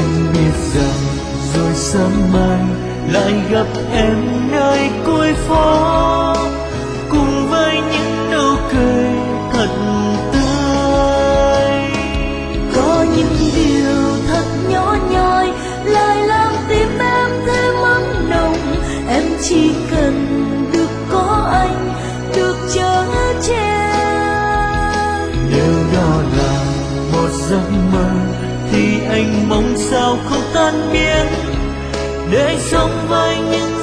anh biết rằng rồi sớm mai lại gặp em nơi cuối phố, cùng với những nụ cười thật tươi. Có những điều thật nhỏ nhoi lại làm tim em thêm ấm nồng. Em chỉ cần được có anh, được chở che. Nếu đó là một giấc mơ thì anh mong sao không tan biến, để sống với những